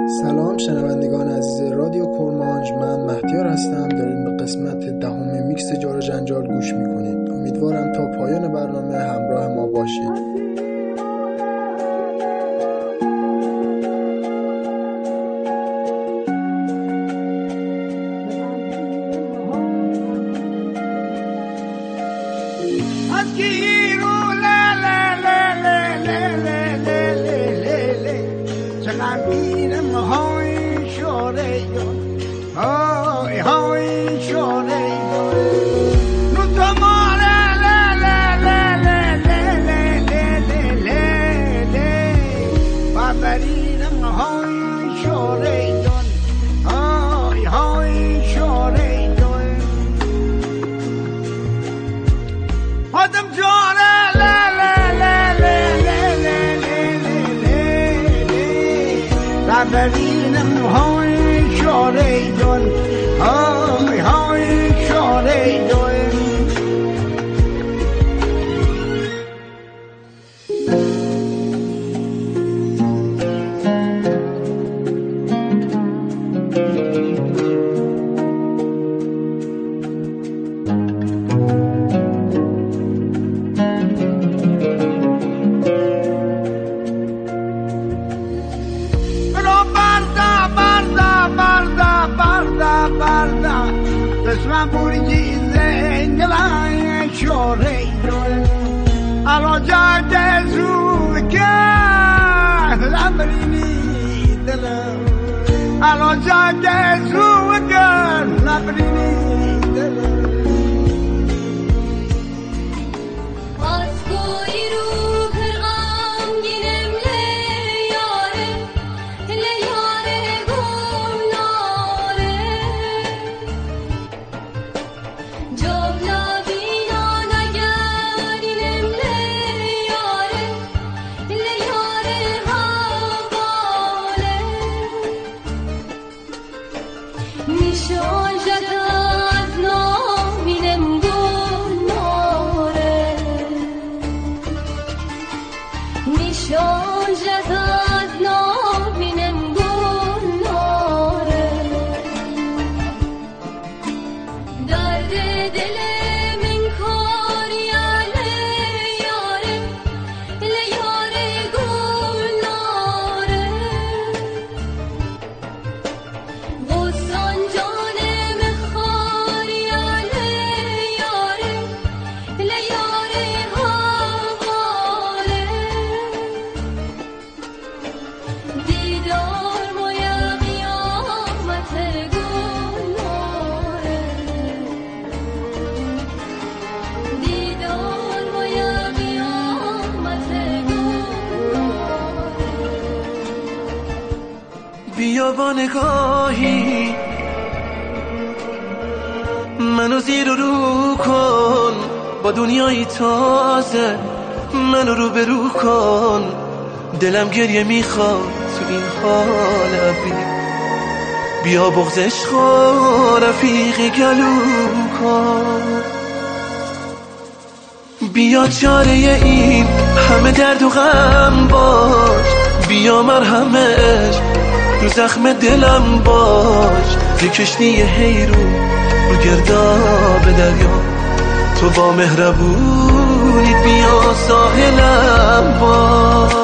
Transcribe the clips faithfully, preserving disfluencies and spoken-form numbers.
سلام شنوندگان عزیز رادیو کرمانج، من مهدیار هستم. دارین به قسمت دهم میکس جار و جنجال گوش میکنید. امیدوارم تا پایان برنامه همراه ما باشید. بیا با نگاهی منو زیر و رو کن، با دنیایی تازه منو رو به رو کن. دلم گریه میخواد تو این حال ابری، بیا بغض عشق و رفیق گلو کن. بیا چاره این همه درد و غم باش، بیا مرهم عشق رو زخم دلم باش. یه کشتی حیرو رو گرداب دریا، تو با مهربونیت بیا ساحلم باش.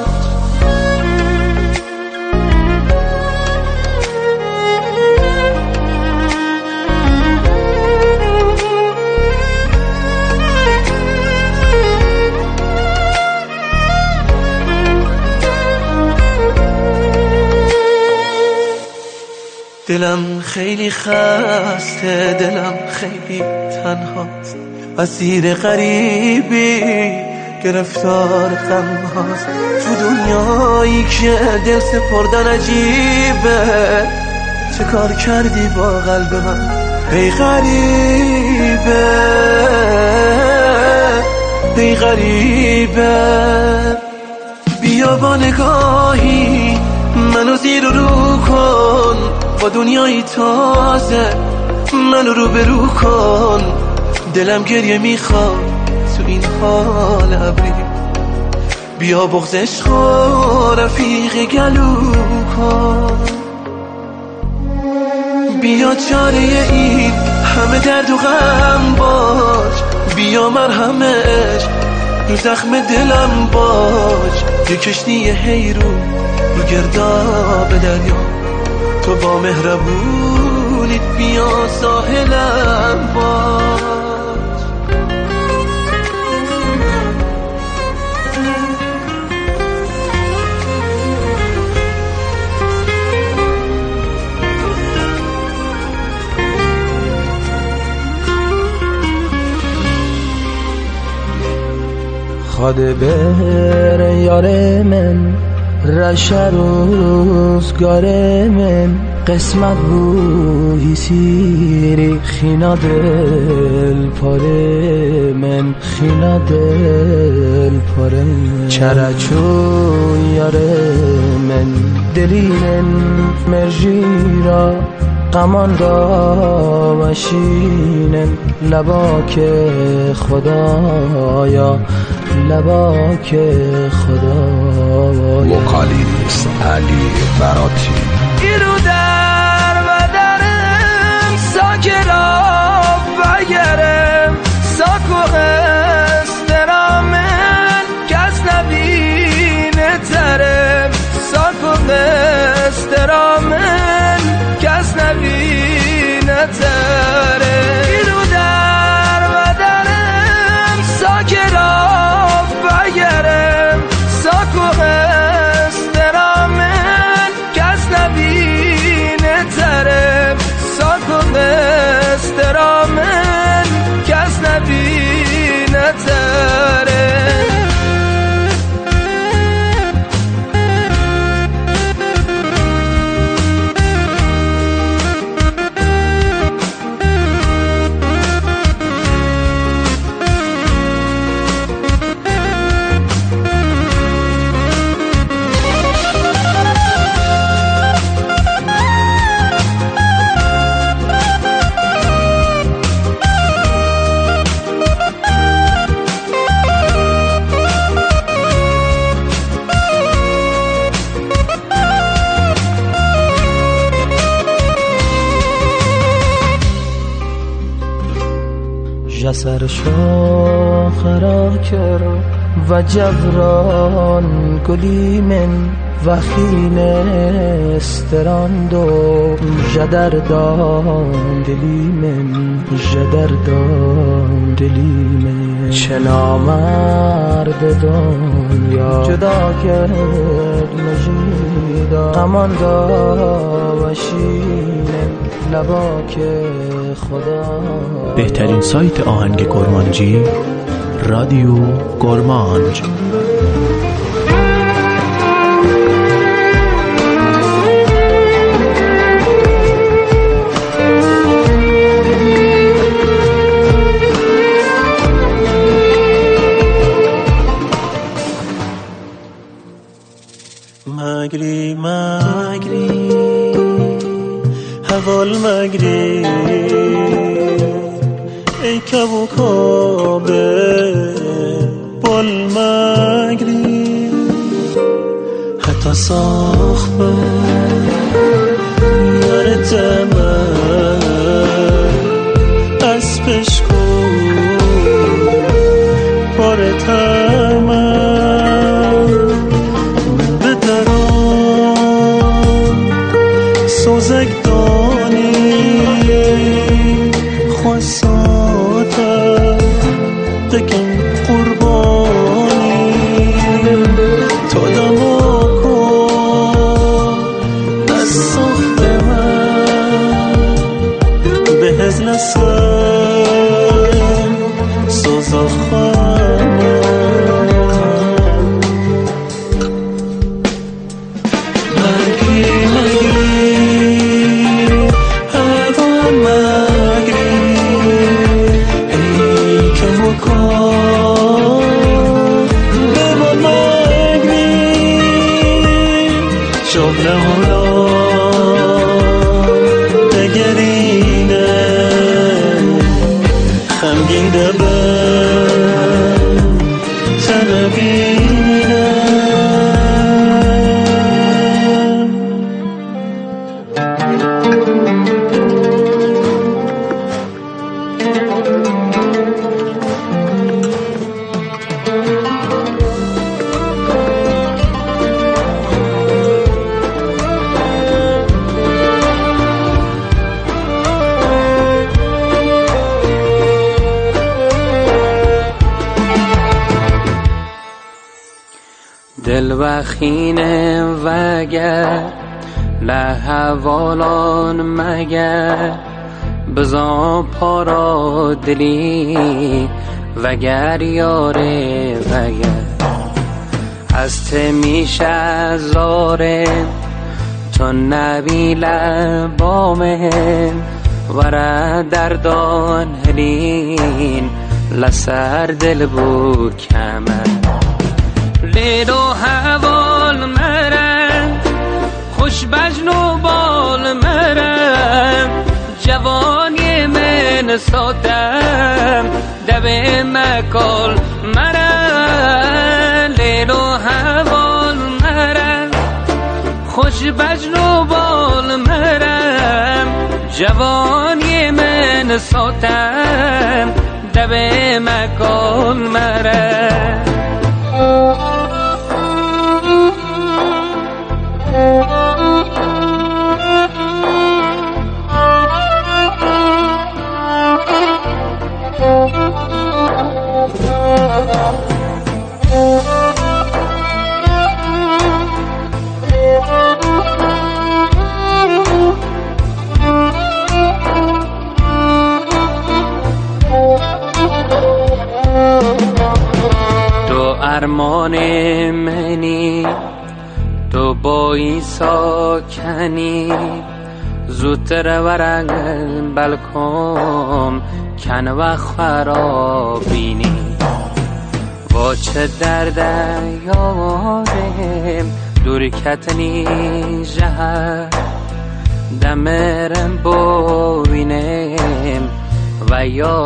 دلم خیلی خسته، دلم خیلی تنهاست، اسیر غریبی گرفتار غم هاست. تو دنیایی که دل سپردن عجیبه، چه کار کردی با قلب من ای غریبه، ای غریبه. بیا با نگاهی منو زیر و رو کن، با دنیایی تازه منو رو به رو کن. دلم گریه میخواد تو این حال ابری، بیا بغضش خو رفیق گلو کن، بیا چاره این همه درد و غم باش، بیا مرهمش رو زخم دلم باش. یه کشتی حیرو رو گرداب دریا، تو با مهربونیت بیا ساحلم باش. خاده بر یار من رشه روزگار من، قسمت بوی سیری خینا دل پاره من، خینا دل پاره من. چرا چون یار من دلی من مرجیرا قمان دامشینن، لبا که خدایا لبا که خدایا. وکالیست علی براتی. ایرو در بدنم ساکرا بگرم، ساکو استرامن کس نبینه ترم، ساکو استرامن کس نبینه ترم. ایرو در بدنم ساکرا بگرم، ساکو استرامن کس نبینه ترم، ساکو استرامن کس نبینه ترم. جسر شاخرا کرا و جبران گلی من، و خین استراندو جدردان دلی من، جدردان دلی من. چه نامرد دنیا جدا کرد مجیدا، قمان داشینه لبا که خدا. بهترین سایت آهنگ کرمانجی رادیو کرمانج. مگری مگری هوال مگری ای کبو کابه بول مگری حتی ساخبه یارت من از پشکو پارت من بدران سوزک دانی خواستم دکن قربانی تو دمو کن دست سخت من به هزل سر سوزا خانم. مگری مگری هوان مگری ای که بکن ببا مگری شغل حالا دگرینه خمگین دبه تنبینه دل وخینه وگر لحوالان مگر بزا پارا دلی وگر یاره وگر هست میشه زاره تو نبی لبامه وره دردان هلین لسر دل بو کمه لیل و حوال مرم خوش بجن و بال مرم جوانی من ساتم دب مکال مرم لیل و حوال مرم خوش بجن و بال مرم جوانی من ساتم دب مکال مرم تو ارمان منی تو بایی ساکنی زودتر ورنگ بلکن کن و خرابینی و چه درد یارم دور کتنی جهر دمرم بوینم و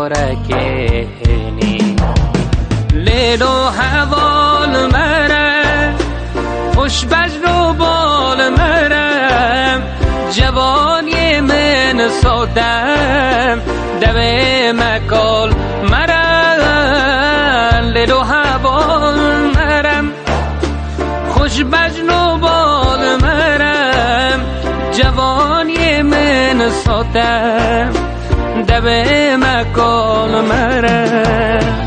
یارکهنی لیل و حوال مرم خوش بجن و بال مرم جوانی من ساتم دب مکال مرم لیل و حوال مرم خوش بجن و بال مرم جوانی من ساتم دب مکال مرم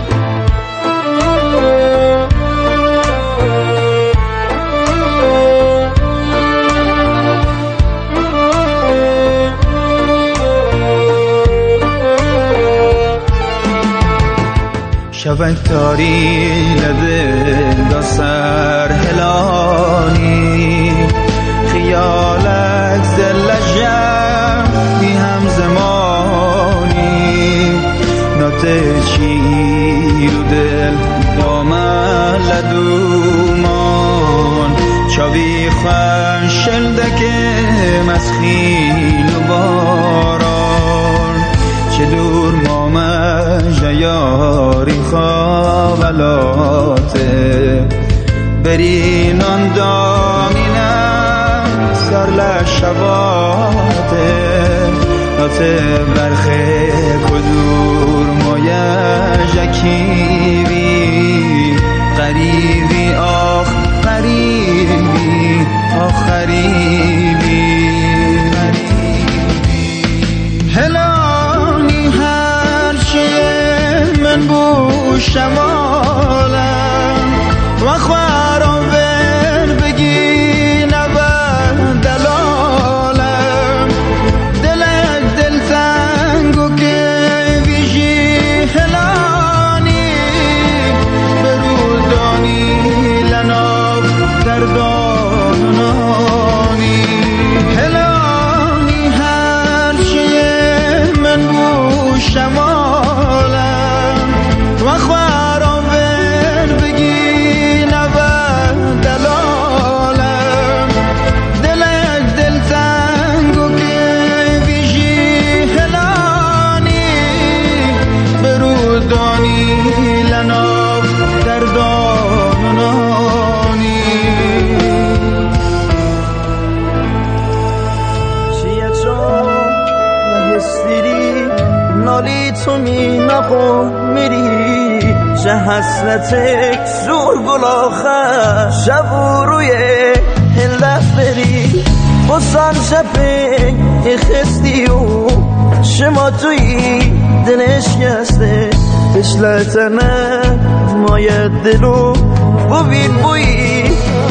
شبک تاری لده دا سر هلانی خیالک زلجم بی هم زمانی ناته چیر و دل دامن لدومان چاوی خوان شلدکم از خیل و باران چه دور مامه جیاری خوالاته برینان دامینم سر لشواته ناته برخه کدور مایه جکیوی قریبی آخ قریبی آخ قریبی هلانی هر چیه من بو شمالم و خوارم بر بگی نبر دلالم دلک دل تنگو که ویژی هلانی برودانی لناب دردانانی هلانی هر چیه من بو شمالم و خوارم بر بگی نبر دلالم دلک دل تنگو که ویژی هلانی برودانی لناب دردانانی چیه چون نگستیری نالی تو می نقو میری چه حسرتک زور گل آخر شب و روی هلف بری بسان شپک خستی و شما توی دلش گسته تشلتنه مایه دلو بوین بوی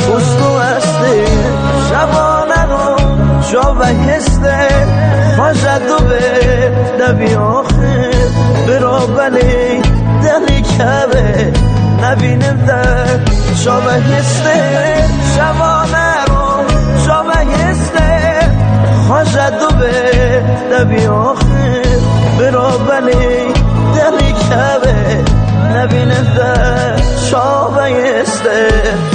شبهسته شبانه رو شبهسته خواجد و به دبی آخر برا بلی دلی کبه نبینه ده شبهسته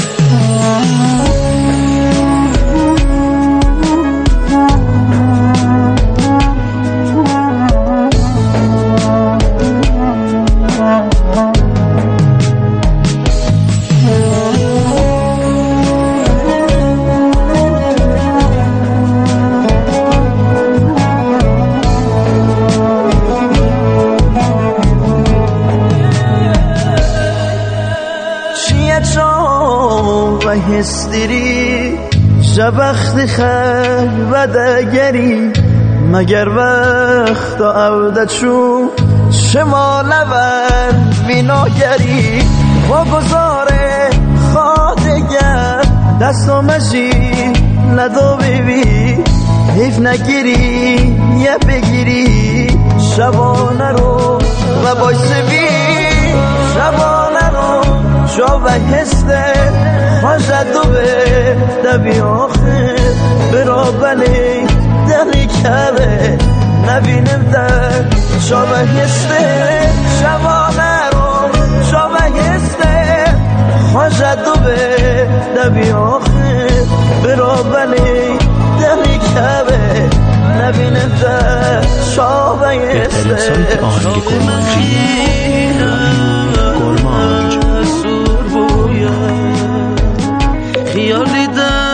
هستری شبخت خیر و دگری مگر وقت عودت شو شمال ور بیناگری با گذاره خادگر دست و مجی ندو بیبی حیف نگیری یه بگیری شبانه رو و بایسه بی شبانه رو شو هسته خواجد و به دبی آخر برا بلی دلی کبه نبینم در شو هسته شبانه رو شو هسته خواجد و به دبی آخر برا بلی دلی کبه نبینم در شو بهترین هسته سایت آهنگ کرمانجی کرمانج خیالی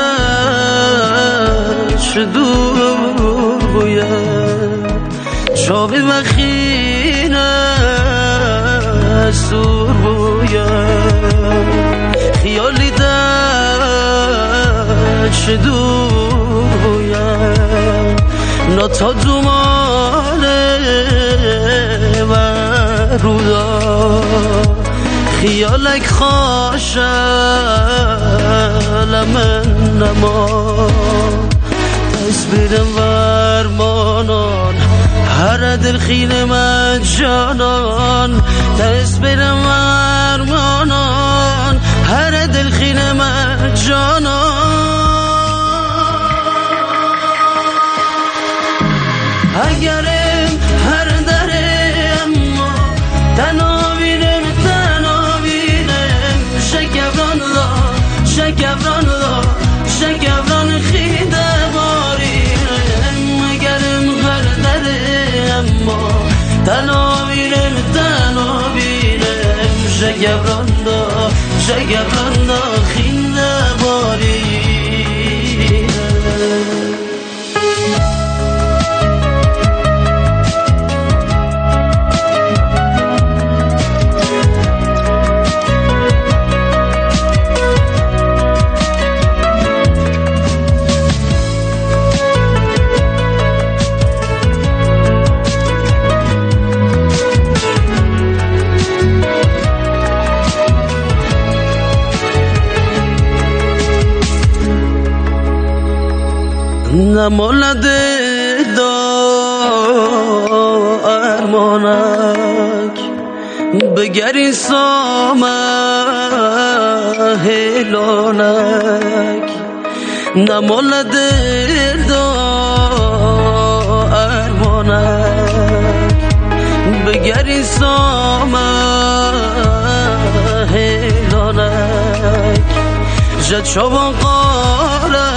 دشت دور بوید چابی و خینه سور بوید خیالی دشت دور بوید نتا دومانه و رودا خیالک خوشل من نما تصویرم ورمانان هر دل خیل من جانان تصویرم ورمانان هر دل خیل من جانان اگرم هر درم ما تناویرم شکفران لا شکفران خیده باریم مگرم هر دره اما تناویرم تناویرم شکفران لا شکفران لا خیده باریم نمالده دا ارمانک بگری سامه هلانک نمالده دا ارمانک بگری سامه هلانک جد شبان قاره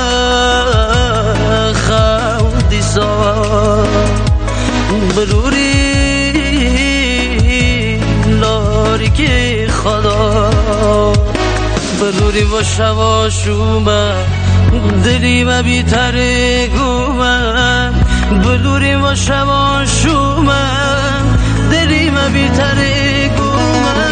خودی سا بلوری لاری که خدا بلوری با شواشومه دلی و بیتره گومه بلوری با شواشومه دلی و بیتره گومه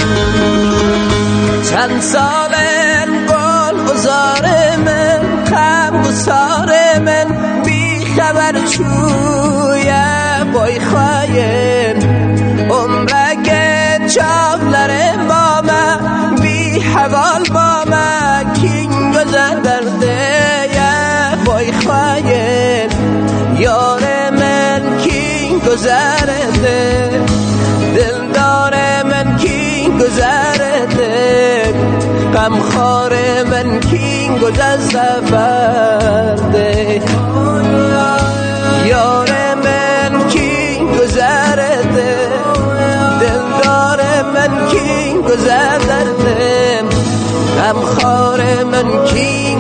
چند سالن گل گذاره من خم گذاره من بی خبر چویه بای خواهیم عمرگه چاولره با من بی حوال با من کین گذر درده یه بای خواهیم یار من کین گذرده دلدار من کین گذرده غمخوار من کینگ و زفرده یار من کی گذرده دلدار من کی گذرده غمخوار من کی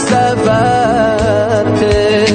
گذرده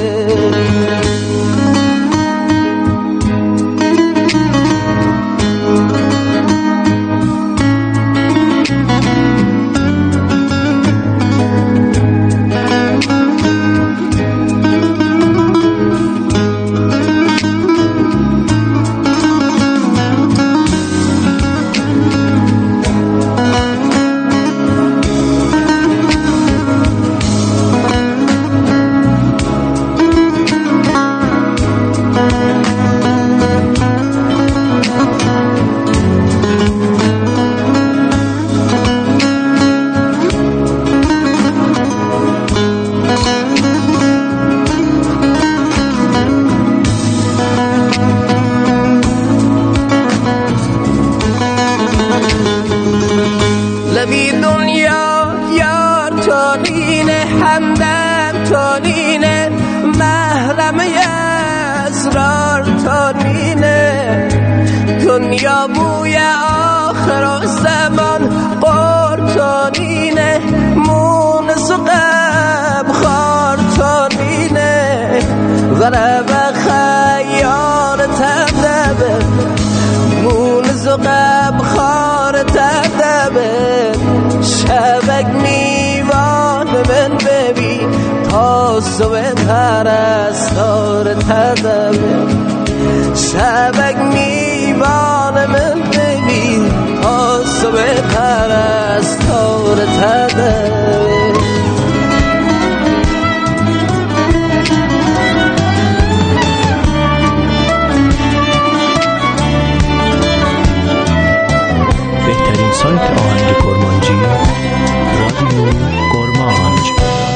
لبی دنیا یار تانینه همدم تانینه محرم اسرار تانینه دنیا بوی آخر و زمان قرطانینه مونس و غمخوار تانینه ضرب خیار تردبه مونس و غمخوار تردبه شبک میوان من ببین تا صبح پرستار تردبه شبک میوان من ببین تا صبح پرستار تردبه بهترین سایت آهنگ کرمانجی رادیو کرمانج.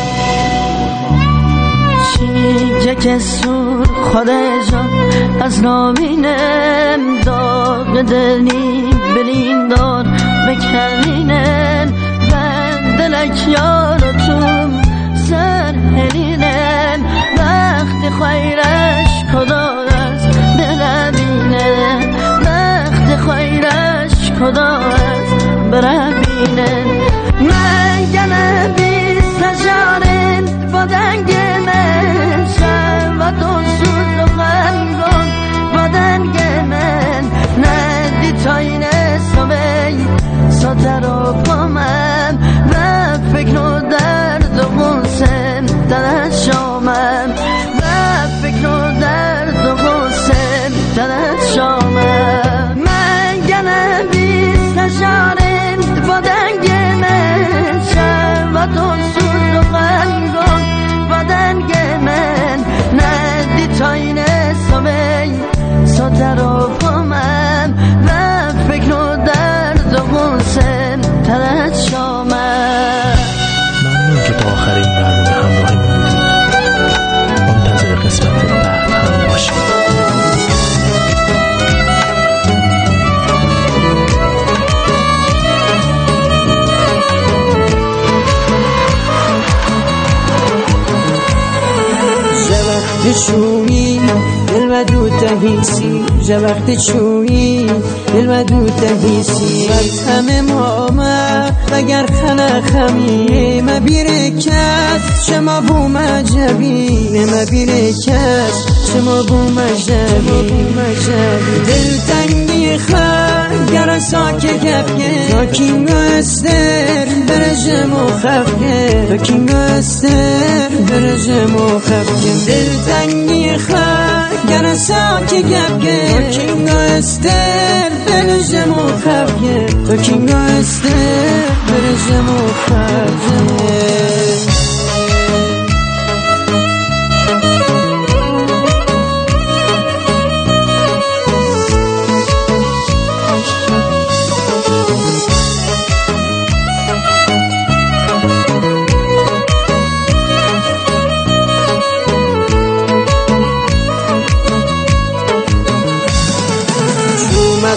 چیجک سور خودشان از نامینم داغ دلی بلین دار بکرینن و دلک یارتون سر هلینن وقت خیرش کدا است بلبینن وقت خیرش کدا است بربینن من گنه بیست نجارن با دنگ من شم و تو سوز و خنگان با دنگ من ندی تاین سوی ساتر و پامم و فکر و درد و غنسم در شامم و فکر و درد و غنسم در شامم من گنه بیست نجارن با دنگ من شم و تو سوز و خنگان با دنگ من ندی تاین سوی ساتر و پامم و فکر و درد و غنسم ترد شامم. ممنون که تا آخر این برنامه همراهی بودید. منتظر قسمت بعد هم باشید. چویی دل و دو تهیسی جا وقت چویی دل و دو تهیسی وقت همه مامه اگر خنه خمی ما بیره کس شما بو مجبی ما بیره کس شما بو مجبی دل تنگی خواهد گر ساکه کفگه تا کینگو استر برجم و خفگه تا کینگو استر برجم و خفگه دل تنگی خواهد گر ساکه کفگه تا کینگو استر برجم و خفگه تا کینگو استر برجم و خفگه.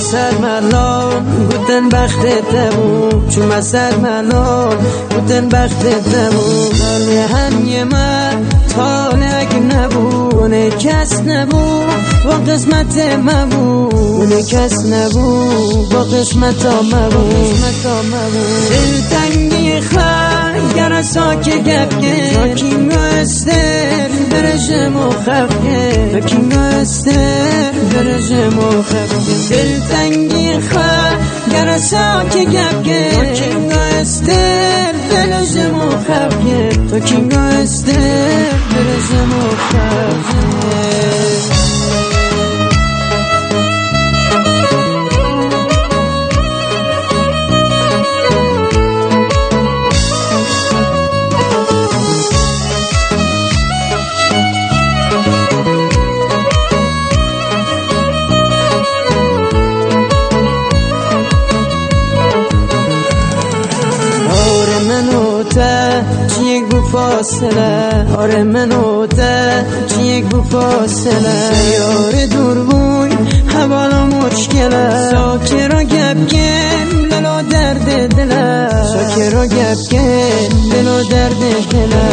مسر ملال بودن بختت نبود چون مسر ملال بودن بختت نبود حال همی من تالک نبود اونه کس نبود با قسمت مبود اونه کس نبود با قسمت مبود دل تنگی خواهی گرسا که گفگه تا کینگا استر درجه مخفگه تا کینگا استر درجه مخفگه دل تنگی خواهی گرسا که گفگه تا کینگا استر درجه مخفگه تا کینگا استر درجه مخفگه چی یک بو فاصله آره منو ده چی یک بو فاصله یار دور بوی حوالا مشکله ساکرا گبگم للا درد دله ساکرا گبگم للا درد دله